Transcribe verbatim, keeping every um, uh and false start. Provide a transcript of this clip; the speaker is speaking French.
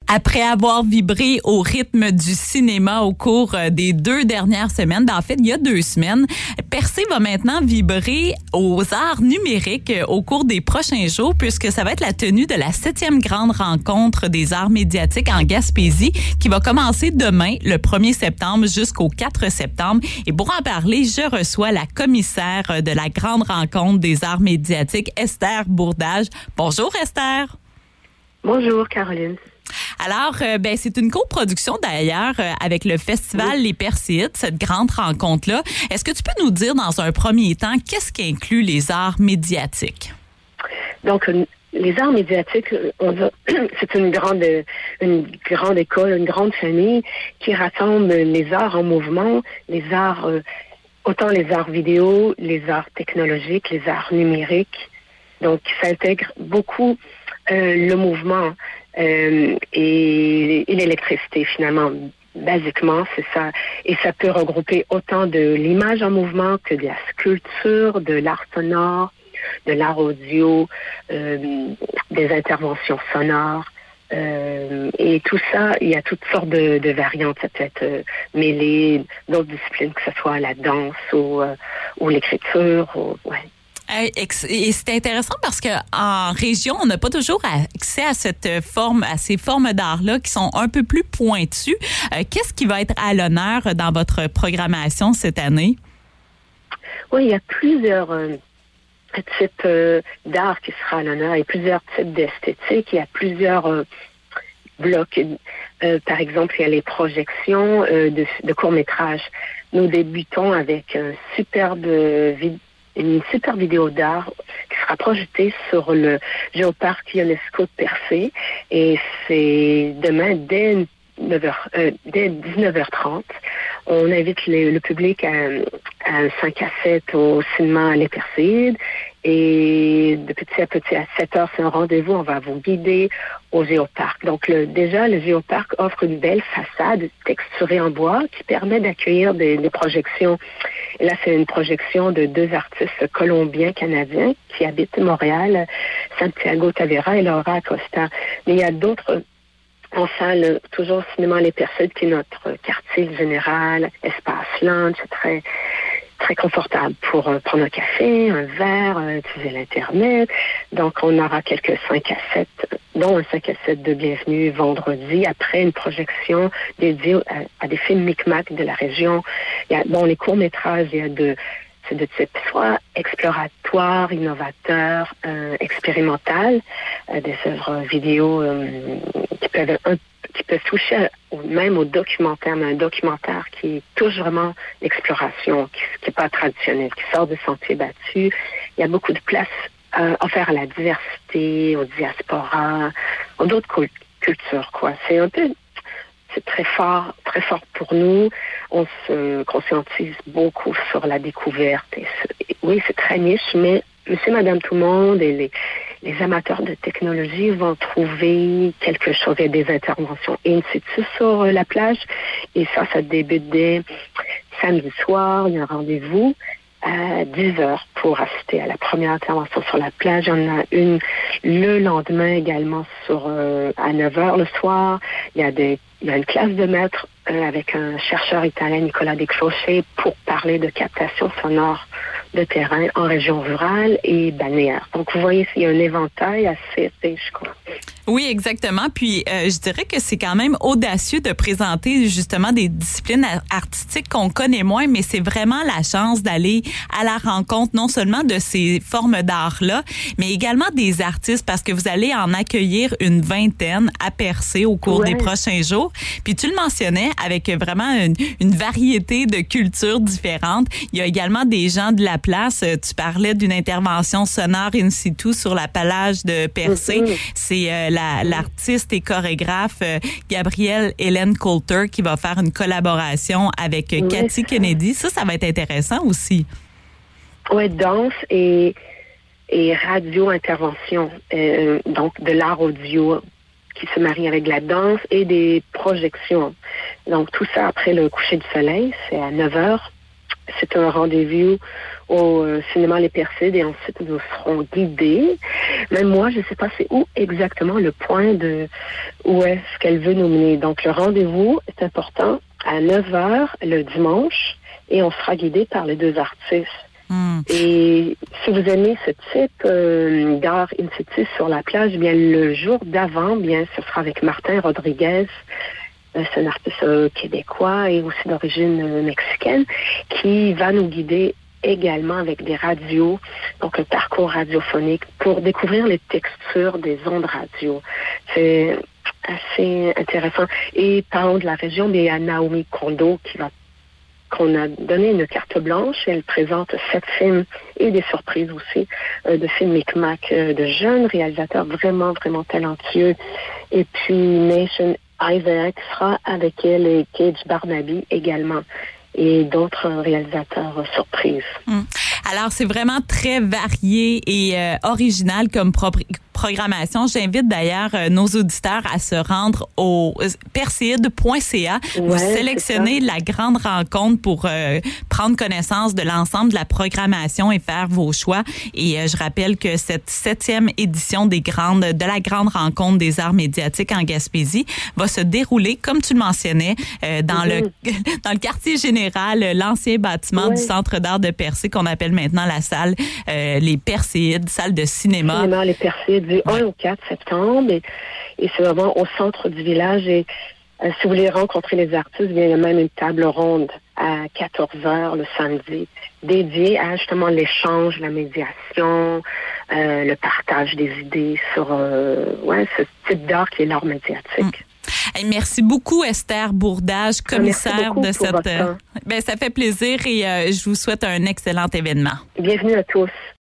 Après avoir vibré au rythme du cinéma au cours des deux dernières semaines, ben en fait, il y a deux semaines, Percé va maintenant vibrer aux arts numériques au cours des prochains jours, puisque ça va être la tenue de la septième grande rencontre des arts médiatiques en Gaspésie, qui va commencer demain, le premier septembre, jusqu'au quatre septembre. Et pour en parler, je reçois la commissaire de la grande rencontre des arts médiatiques, Esther Bourdage. Bonjour, Esther. Bonjour, Caroline. Alors, euh, ben c'est une coproduction d'ailleurs euh, avec le festival oui. Les Perséides, cette grande rencontre-là. Est-ce que tu peux nous dire dans un premier temps qu'est-ce qui inclut les arts médiatiques? Donc, les arts médiatiques, on va, c'est une grande, une grande école, une grande famille qui rassemble les arts en mouvement, les arts, euh, autant les arts vidéo, les arts technologiques, les arts numériques. Donc, ça intègre beaucoup euh, le mouvement. Euh, et, et l'électricité, finalement, basiquement, c'est ça. Et ça peut regrouper autant de l'image en mouvement que de la sculpture, de l'art sonore, de l'art audio, euh, des interventions sonores. Euh, et tout ça, il y a toutes sortes de, de variantes. Ça peut être euh, mêlé d'autres disciplines, que ce soit la danse ou, euh, ou l'écriture. Ou, ouais. Et c'est intéressant parce que en région, on n'a pas toujours accès à cette forme, à ces formes d'art-là qui sont un peu plus pointues. Euh, qu'est-ce qui va être à l'honneur dans votre programmation cette année? Oui, il y a plusieurs euh, types euh, d'art qui sera à l'honneur. Il y a plusieurs types d'esthétique. Il y a plusieurs euh, blocs. Euh, par exemple, il y a les projections euh, de, de courts-métrages. Nous débutons avec un superbe vidéo. Une super vidéo d'art qui sera projetée sur le Géoparc UNESCO de Percé. Et c'est demain dès, neuf heures, euh, dès dix-neuf heures trente. On invite les, le public à, à un cinq à sept au cinéma Les Perséides. Et de petit à petit, à sept heures, c'est un rendez-vous. On va vous guider au Géoparc. Donc, le, déjà, le Géoparc offre une belle façade texturée en bois qui permet d'accueillir des, des projections. Et là, c'est une projection de deux artistes colombiens-canadiens qui habitent Montréal, Santiago Tavera et Laura Acosta. Mais il y a d'autres en salle, toujours au cinéma Les Perséides, qui est notre quartier général, espace lunch, c'est très... très confortable pour euh, prendre un café, un verre, euh, utiliser l'Internet. Donc, on aura quelques cinq à sept, dont un cinq à sept de bienvenue vendredi, après une projection dédiée à, à des films micmac de la région. Il y a, bon, les courts-métrages, il y a de, c'est de type soit exploratoire, innovateur, euh, expérimental, euh, des œuvres vidéo euh, qui peuvent un qui peuvent toucher même au documentaire, mais un documentaire qui touche vraiment l'exploration, qui n'est pas traditionnel, qui sort de sentiers battus. Il y a beaucoup de place euh, offerte à la diversité, au diaspora, aux d'autres cultures, quoi. C'est un peu, c'est très fort, très fort pour nous. On se conscientise beaucoup sur la découverte. Et ce, oui, c'est très niche, mais monsieur, madame, tout le monde et les Les amateurs de technologie vont trouver quelque chose. Il y a des interventions in situ sur la plage. Et ça, ça débute dès samedi soir. Il y a un rendez-vous à dix heures pour assister à la première intervention sur la plage. Il y en a une le lendemain également sur euh, à neuf heures le soir. Il y a des il y a une classe de maître euh, avec un chercheur italien, Nicolas De Croce, pour parler de captation sonore de terrain en région rurale et balnéaire. Donc, vous voyez, il y a un éventail assez riche, quoi. Oui, exactement. Puis, euh, je dirais que c'est quand même audacieux de présenter justement des disciplines artistiques qu'on connaît moins, mais c'est vraiment la chance d'aller à la rencontre non seulement de ces formes d'art-là, mais également des artistes, parce que vous allez en accueillir une vingtaine à Percé au cours ouais. des prochains jours. Puis, tu le mentionnais, avec vraiment une, une variété de cultures différentes. Il y a également des gens de la place. Tu parlais d'une intervention sonore in situ sur la plage de Percé. Mm-hmm. C'est euh, la, l'artiste et chorégraphe euh, Gabrielle Hélène Coulter qui va faire une collaboration avec euh, oui, Cathy Kennedy. Ça, ça va être intéressant aussi. Oui, danse et, et radio-intervention. Euh, donc, de l'art audio qui se marie avec la danse et des projections. Donc, tout ça après le coucher du soleil, c'est à neuf heures. c'est un rendez-vous au euh, cinéma Les Perséides et ensuite nous serons guidés. Même moi, je ne sais pas c'est où exactement le point de où est-ce qu'elle veut nous mener. Donc le rendez-vous est important à neuf heures le dimanche et on sera guidé par les deux artistes. Mm. Et si vous aimez ce type euh, d'art in situ sur la plage, bien le jour d'avant, bien ce sera avec Martin Rodriguez. Euh, c'est un artiste euh, québécois et aussi d'origine euh, mexicaine qui va nous guider également avec des radios, donc un parcours radiophonique pour découvrir les textures des ondes radio. C'est assez intéressant. Et parlons de la région, bien, il y a Naomi Kondo qui va qu'on a donné une carte blanche. Elle présente sept films et des surprises aussi euh, de films Micmac, euh, de jeunes réalisateurs vraiment, vraiment talentueux. Et puis Nation Isaac sera avec elle et Cage Barnaby également. Et d'autres réalisateurs euh, surprises. Hum. Alors, c'est vraiment très varié et euh, original comme pro- programmation. J'invite d'ailleurs euh, nos auditeurs à se rendre au perséide point c a. Ouais, vous sélectionnez la grande rencontre pour euh, prendre connaissance de l'ensemble de la programmation et faire vos choix. Et euh, je rappelle que cette septième édition des grandes, de la grande rencontre des arts médiatiques en Gaspésie va se dérouler, comme tu le mentionnais, euh, dans, mm-hmm. le, dans le quartier général, l'ancien bâtiment ouais. du Centre d'art de Percé qu'on appelle maintenant la salle euh, Les Perséides, salle de cinéma. Cinéma Les Perséides du un au quatre septembre et, et c'est vraiment au centre du village et euh, si vous voulez rencontrer les artistes, bien, il y a même une table ronde à quatorze heures le samedi dédiée à justement l'échange, la médiation, euh, le partage des idées sur euh, ouais, ce type d'art qui est l'art médiatique. Hum. Hey, merci beaucoup Esther Bourdage, commissaire de cette. Euh, ben ça fait plaisir et euh, je vous souhaite un excellent événement. Bienvenue à tous.